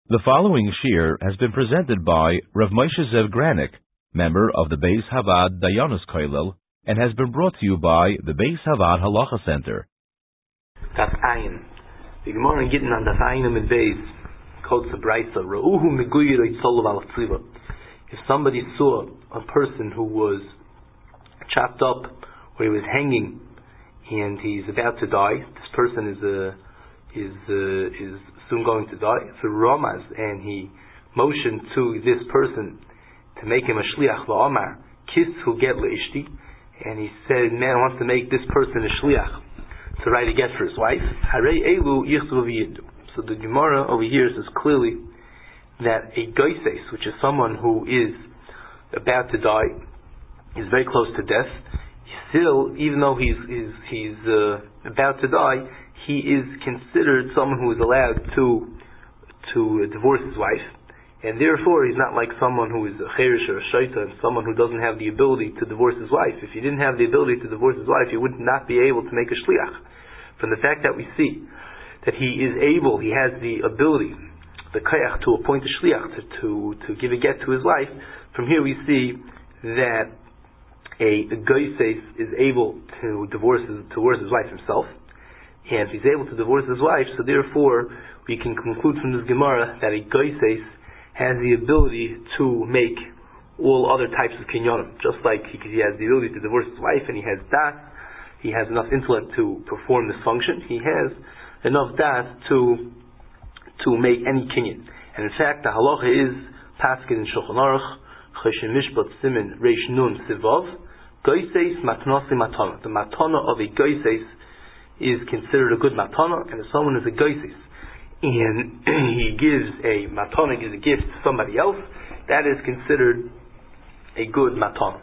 The following shir has been presented by Rav Moshe Zev Granik, member of the Beis Havad Dayanus Kollel, and has been brought to you by the Beis Havad Halacha Center. Daf Ayin. The Gemara in Gittin on Daf Ayin with Beis quotes the Brisa. Ra'uhu meguyir yitzolav al tziva. If somebody saw a person who was chopped up, or he was hanging, and he's about to die, this person is soon going to die. So Ramaz, and he motioned to this person to make him a shliach va'amar kis hu get leishti, and he said, man wants to make this person a shliach to write a get for his wife. Harei elu yichzu v'yidu. So the Gemara over here says clearly that a goises, which is someone who is about to die, is very close to death. Still, even though he's about to die, he is considered someone who is allowed to divorce his wife, and therefore he's not like someone who is a cherish or a shaita, and someone who doesn't have the ability to divorce his wife. If he didn't have the ability to divorce his wife, he would not be able to make a shliach. From the fact that we see that he has the ability, the kayach, to appoint a shliach, to give a get to his wife. From here we see that a goises is able to divorce his wife himself. And if he's able to divorce his wife, so therefore we can conclude from this Gemara that a goises has the ability to make all other types of kinyonim. Just like he has the ability to divorce his wife, and he has das, he has enough intellect to perform this function, he has enough das to make any kinyan. And in fact, the halacha is paskin in Shulchan Aruch, Choshen Mishpat Simin Reish Nun Sivav, goises matnasi matana. The matana of a goises is considered a good matana, and if someone is a goises and he gives a matana, gives a gift to somebody else, that is considered a good matana.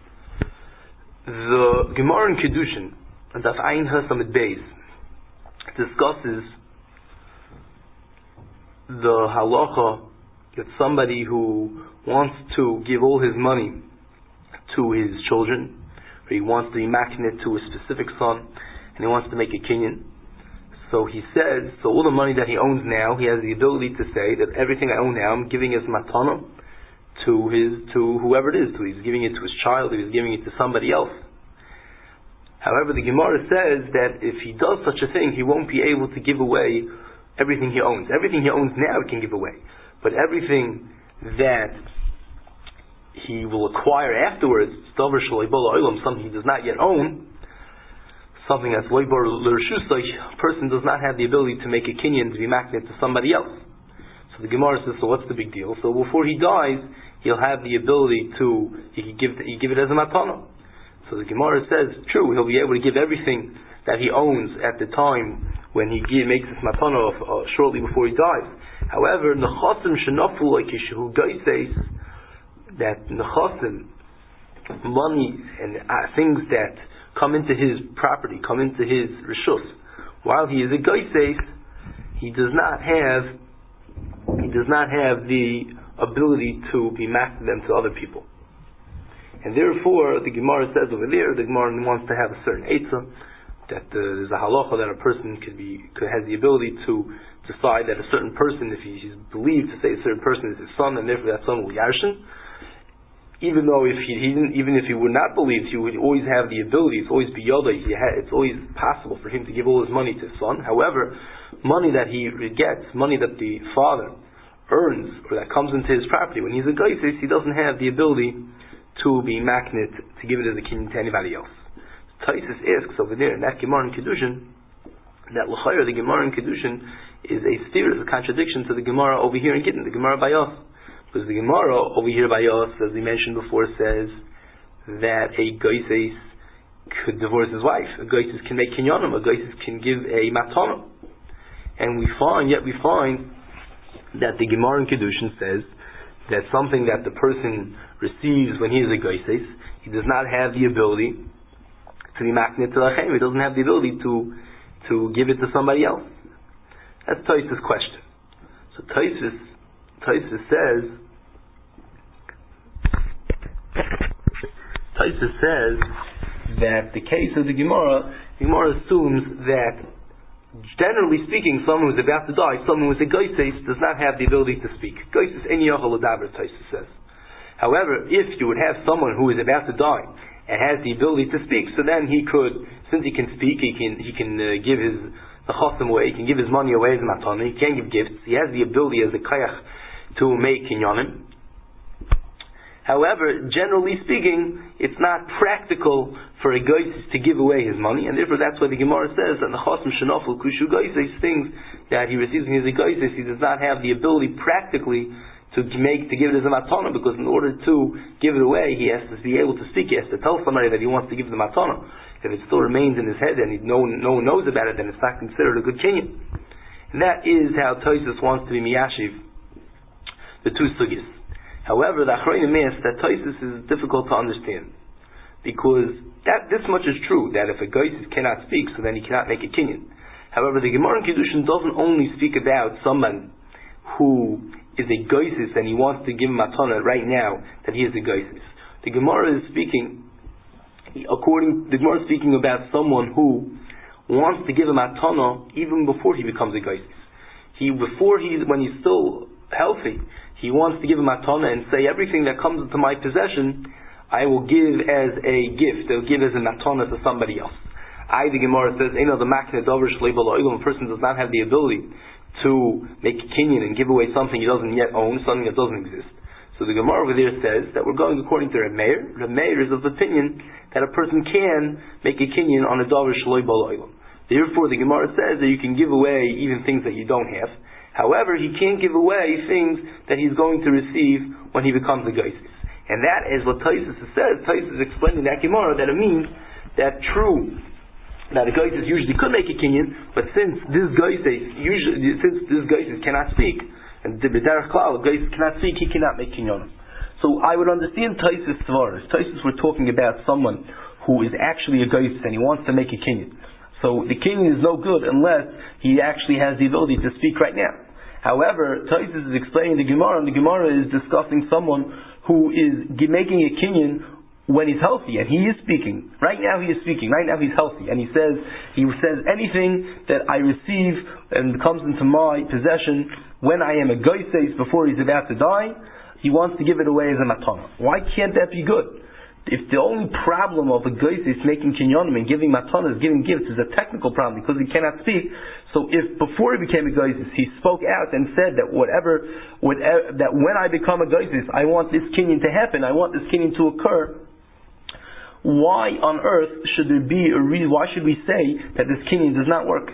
The Gemara in Kedushin, Daf Ayin Hasamid Beis, discusses the halacha that somebody who wants to give all his money to his children, or he wants to be maknit to a specific son, and he wants to make a kinyan. So he says, so all the money that he owns now, he has the ability to say that everything I own now, I'm giving as matana to whoever it is. So he's giving it to his child, or he's giving it to somebody else. However, the Gemara says that if he does such a thing, he won't be able to give away everything he owns. Everything he owns now he can give away. But everything that he will acquire afterwards, something he does not yet own, something that's loibar l'reshusay, a person does not have the ability to make a kinyan to be maknit to somebody else. So the Gemara says, so what's the big deal? So before he dies, he'll have the ability he can give it as a matana. So the Gemara says, true, he'll be able to give everything that he owns at the time when he makes this matana shortly before he dies. However, nechasim shenafu like yeshu goises, that nechasim, money and things that come into his property, come into his reshus, while he is a goises, he does not have the ability to be master them to other people. And therefore, the Gemara says over there, the Gemara wants to have a certain eitzah, that there's a halacha that a person has the ability to decide that a certain person, if he's believed to say a certain person is his son, and therefore that son will yarshin. Even though even if he would not believe, he would always have the ability. It's always biyoda. It's always possible for him to give all his money to his son. However, money that he gets, money that the father earns, or that comes into his property, when he's a goises, he doesn't have the ability to be maknit, to give it as a kinyan to anybody else. Taisus asks over there in that Gemara in Kedushin, that l'chayr, the Gemara in Kedushin is a steer, is a contradiction to the Gemara over here in Gittin, the Gemara Bayos. Because the Gemara over here by us, as we mentioned before, says that a goises could divorce his wife. A goises can make kinyanim. A goises can give a matana. And we find that the Gemara in Kedushin says that something that the person receives when he is a goises, he does not have the ability to be maknit to lachem. He doesn't have the ability to give it to somebody else. That's Taisus' question. So Taisus says that the case of the Gemara assumes that generally speaking, someone who's about to die, someone who's a goyses, does not have the ability to speak. Goyses en yochel ledaber, Tosfos says. However, if you would have someone who is about to die and has the ability to speak, so then he could, since he can speak, he can give the chosim away, he can give his money away as a matana, he can give gifts, he has the ability as a kayach to make kinyanim. However, generally speaking, it's not practical for a goyses to give away his money, and therefore that's why the Gemara says that the chosim shenofel kushu goyses, things that he receives when he's a goyses, he does not have the ability practically to give it as a matana, because in order to give it away, he has to be able to speak, he has to tell somebody that he wants to give the matana. If it still remains in his head and no one knows about it, then it's not considered a good kinyan. And that is how Tosfos wants to be miyashiv the two sugis. However, the Achronim is that Tosfos is difficult to understand, because this much is true, that if a goyses cannot speak, so then he cannot make a kinyan. However, the Gemara in Kiddushin doesn't only speak about someone who is a goyses and he wants to give him matana right now that he is a goyses. The Gemara is speaking about someone who wants to give him matana even before he becomes a goyses. When he's still healthy, he wants to give him matana and say, everything that comes into my possession I will give as a gift, I'll give as a matana to somebody else. The Gemara says, a person does not have the ability to make a kinyan and give away something he doesn't yet own, something that doesn't exist. So the Gemara over there says that we're going according to Reb Meir. Reb Meir is of the opinion that a person can make a kinyan on a davar shloi bal olam. Therefore the Gemara says that you can give away even things that you don't have. However, he can't give away things that he's going to receive when he becomes a goyses. And that is what Tosfos says. Tosfos is explaining that Gemara, that it means that true, that a goyses usually could make a kinyan, but since this goyses cannot speak, and the b'derech klal, goyses cannot speak, he cannot make kinyanim. So I would understand Tosfos svaros. Tosfos we're talking about someone who is actually a goyses and he wants to make a kinyan. So the kinyan is no good unless he actually has the ability to speak right now. However, Tosfos is explaining the Gemara, and the Gemara is discussing someone who is making a kinyan when he's healthy, and he is speaking. Right now he is speaking. Right now he's healthy. And he says anything that I receive and comes into my possession when I am a goyses before he's about to die, he wants to give it away as a matana. Why can't that be good? If the only problem of a goyses making kinyanim and giving matanas, giving gifts, is a technical problem because he cannot speak, so if before he became a goyses he spoke out and said that whatever that when I become a goyses I want this kinyan to happen, I want this kinyan to occur, why on earth should there be a reason? Why should we say that this kinyan does not work?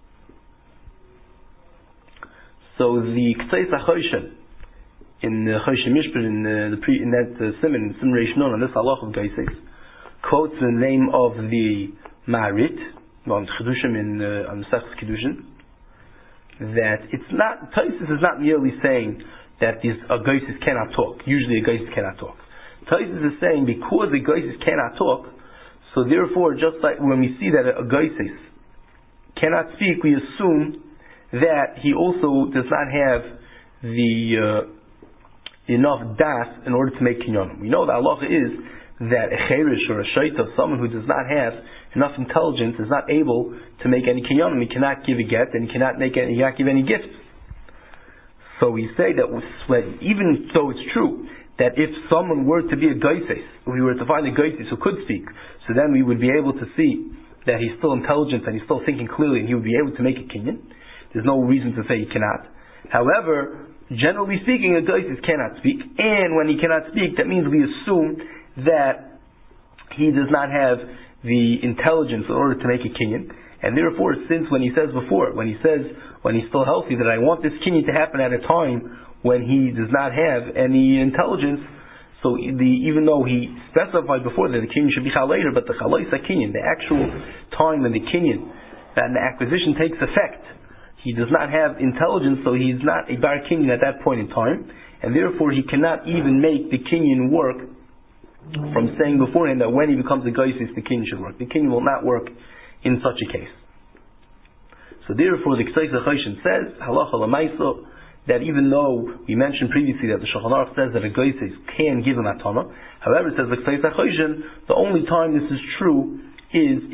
So the K'tzais HaChoshen in the Choshen Mishpat in that Siman Reish Nun on this halach of goyses quotes the name of the Ma'arit on Chidushim on Masechtas Kiddushin, that it's not, Tosfos is not merely saying that a goyses cannot talk. Usually a goyses cannot talk. Tosfos is saying because the goyses cannot talk, so therefore just like when we see that a goyses cannot speak, we assume that he also does not have the enough das in order to make kinyanim. We know the halacha is that a cherish or a shaita, someone who does not have enough intelligence, is not able to make any kinyanim. He cannot give a get and he cannot give any gifts. So we say that even though it's true that if someone were to be a goyses, we were to find a goyses who could speak, so then we would be able to see that he's still intelligent and he's still thinking clearly and he would be able to make a kinyan. There's no reason to say he cannot. However, generally speaking, a goyses cannot speak, and when he cannot speak, that means we assume that he does not have the intelligence in order to make a kinyan, and therefore, since when he says when he's still healthy, that I want this kinyan to happen at a time when he does not have any intelligence, so even though he specified before that the kinyan should be later, but the chalais kinyan, the actual time when the kinyan and the acquisition takes effect, he does not have intelligence, so he is not a bar kinyan at that point in time, and therefore he cannot even make the kinyan work from saying beforehand that when he becomes a goyses the kinyan should work. The kinyan will not work in such a case. So therefore the K'tzais HaChoshen says, halacha l'maisa, that even though we mentioned previously that the Shulchan Aruch says that a goyses can give a matana, however it says the K'tzais HaChoshen, the only time this is true is if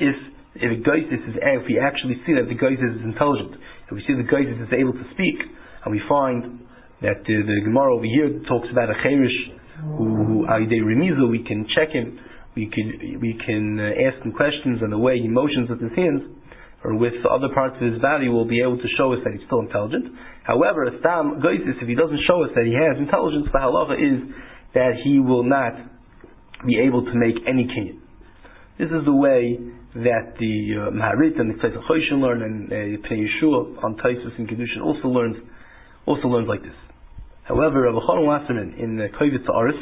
if we actually see that the Geisis is intelligent, if we see the Geisis is able to speak, and we find that the Gemara over here talks about a Cheirish who Aidei Remiza, we can check him, we can ask him questions, and the way he motions with his hands or with other parts of his body will be able to show us that he's still intelligent. However, a Stam Geisis, if he doesn't show us that he has intelligence, the halacha is that he will not be able to make any kinyan. This is the way that the Maharit and the Tzeitzah Choshen learn, and Pnei Yeshua on Taisus and Kedushin also learns like this. However, Rabbi Chanan Wasserman in Kovetz Aris,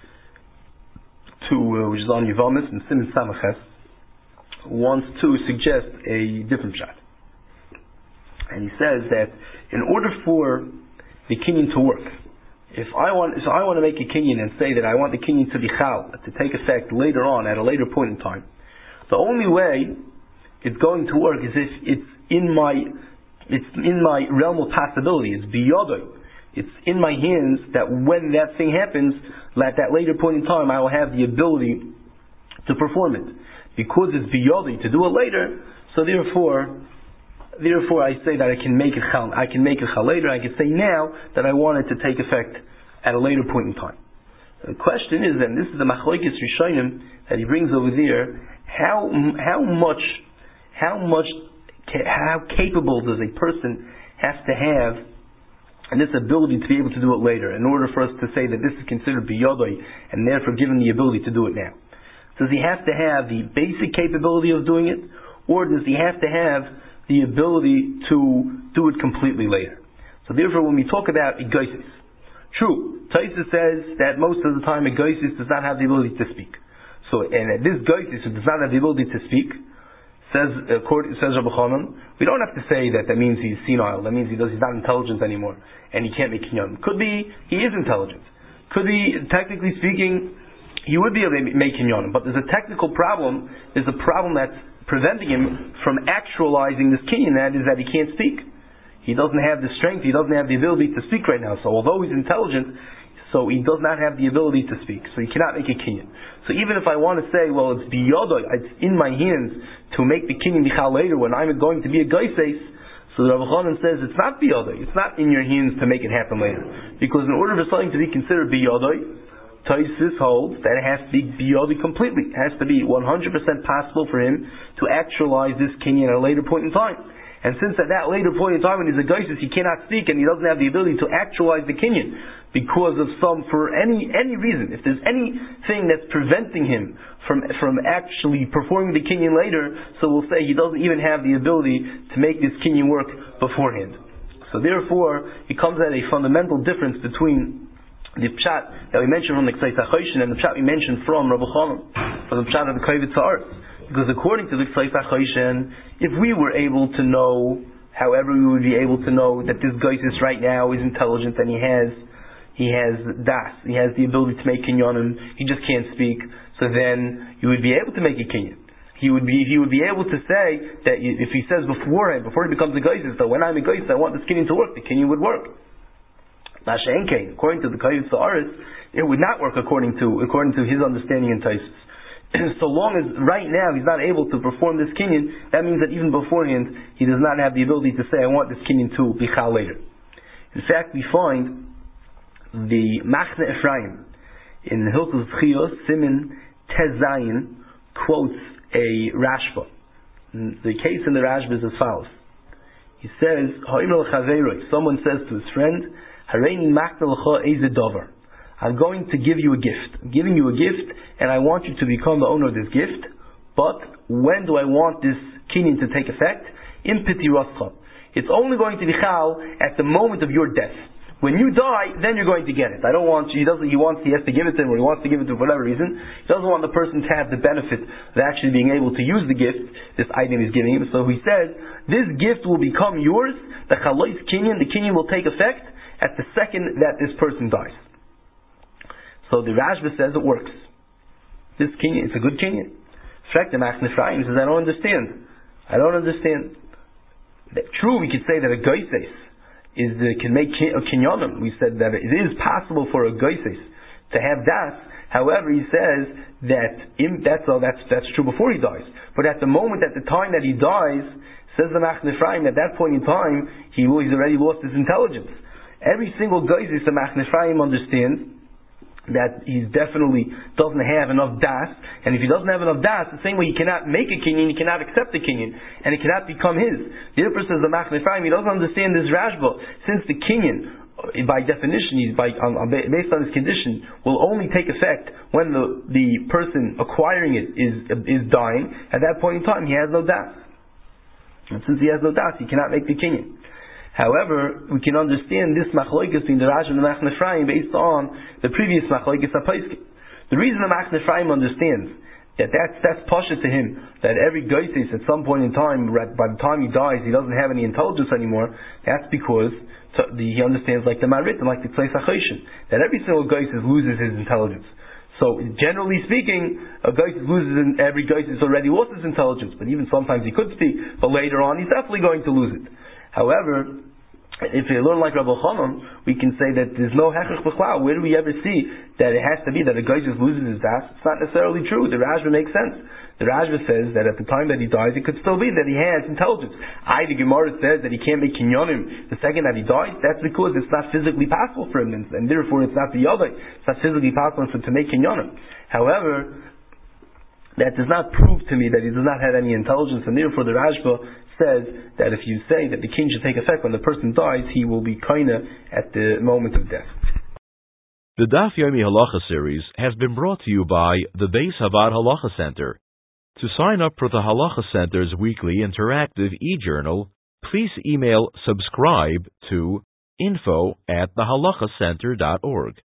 which is on Yevamis and Siman Samaches, wants to suggest a different shot. And he says that in order for the kinyan to work, if I want to make a kinyan and say that I want the kinyan to be chal, to take effect later on at a later point in time, the only way it's going to work is if it's in my realm of possibility. It's biyodo. It's in my hands that when that thing happens, at that later point in time, I will have the ability to perform it. Because it's biyodo to do it later, so therefore I say that I can make it chal. I can make it chal later. I can say now that I want it to take effect at a later point in time. The question is then, this is the machlokes rishonim that he brings over there. How capable does a person have to have and this ability to be able to do it later in order for us to say that this is considered biyodoi and therefore given the ability to do it now? Does he have to have the basic capability of doing it, or does he have to have the ability to do it completely later? So therefore, when we talk about a geisis, true, Taisus says that most of the time a geisis does not have the ability to speak. So, and this geisis who does not have the ability to speak, says Rabbi Chanan, we don't have to say that means he's senile, that means he's not intelligent anymore, and he can't make kinyan. Could be he is intelligent. Could be, technically speaking, he would be able to make kinyan, but there's a technical problem. There's a problem that's preventing him from actualizing this kinyan. That is that he can't speak. He doesn't have the strength. He doesn't have the ability to speak right now. So although he's intelligent, so he does not have the ability to speak. So he cannot make a kinyan. So even if I want to say, well, it's biyodo, it's in my hands to make the kinyan michal later when I'm going to be a geises, so the Rabbi Chanan says it's not biyodo. It's not in your hands to make it happen later. Because in order for something to be considered biyodo, Taisus holds that it has to be biyodo completely. It has to be 100% possible for him to actualize this kinyan at a later point in time. And since at that later point in time when he's a geises, he cannot speak and he doesn't have the ability to actualize the kinyan because of for any reason, if there's anything that's preventing him from actually performing the kinyan later, so we'll say he doesn't even have the ability to make this kinyan work beforehand. So therefore, it comes at a fundamental difference between the pshat that we mentioned from the Tzeitzah Choshen and the pshat we mentioned from Rabbi Chanan, from the pshat of the Kovetz Aris. Because according to the Tzeitzah Choshen, if we were able to know, however we would be able to know that this geises right now is intelligent and he has das, he has the ability to make kinyanim, he just can't speak, so then you would be able to make a kinyan. He would be able to say that if he says beforehand, before he becomes a geises, that when I'm a geises I want this kinyan to work, the kinyan would work. According to the Kovetz Aris, it would not work according to his understanding in Taisus. So long as right now he's not able to perform this kinyan, that means that even beforehand he does not have the ability to say I want this kinyan to be chal later. In fact, we find the Machne Ephraim in Hilchos Chios Siman Tezayin quotes a Rashba. The case in the Rashba is as follows. He says, someone says to his friend, I'm going to give you a gift. I'm giving you a gift and I want you to become the owner of this gift, but when do I want this kinyan to take effect? Impiti rascha. It's only going to be chal at the moment of your death. When you die, then you're going to get it. He has to give it to him, or he wants to give it to him for whatever reason. He doesn't want the person to have the benefit of actually being able to use the gift, this item he's giving him. So he says, this gift will become yours, the chalois kinyan, the kinyan will take effect at the second that this person dies. So the Rashba says it works. This kinyan, it's a good kinyan. In fact, the Machne Ephraim says, I don't understand. True, we could say that a geises can make a kinyanim. We said that it is possible for a geises to have das. However, he says that that's true before he dies. But at the time that he dies, says the Machne Ephraim, at that point in time, he's already lost his intelligence. Every single geizis the Machne Ephraim understands that he definitely doesn't have enough das, and if he doesn't have enough das, the same way he cannot make a kinyan, he cannot accept a kinyan, and it cannot become his. The other person says the Machne Ephraim, he doesn't understand this Rashba, since the kinyan, by definition, based on his condition, will only take effect when the person acquiring it is dying. At that point in time, he has no das. And since he has no das, he cannot make the kinyan. However, we can understand this machlokes between the Rashba and the Machne Ephraim based on the previous machlokes HaPoskim. The reason the Machne Ephraim understands that's pasha to him, that every geizis at some point in time, by the time he dies, he doesn't have any intelligence anymore. That's because he understands, like the Marit and like the Tzais HaChoshen, that every single geizis loses his intelligence. So, generally speaking, every geizis already lost his intelligence, but even sometimes he could speak, but later on he's definitely going to lose it. However, if you learn like Rabbi Chanan, we can say that there's no hechach b'chlal. Where do we ever see that it has to be that a guy just loses his das? It's not necessarily true. The Rashba makes sense. The Rashba says that at the time that he dies, it could still be that he has intelligence. The Gemara says that he can't make kinyonim the second that he dies. That's because it's not physically possible for him, and therefore it's not the other. It's not physically possible for him to make kinyonim. However, that does not prove to me that he does not have any intelligence, and therefore the Rashba says that if you say that the king should take effect when the person dies, he will be kaina at the moment of death. The Daf Yomi Halacha series has been brought to you by the Beis Havad Halacha Center. To sign up for the Halacha Center's weekly interactive e-journal, please email subscribe to info@thehalachacenter.org.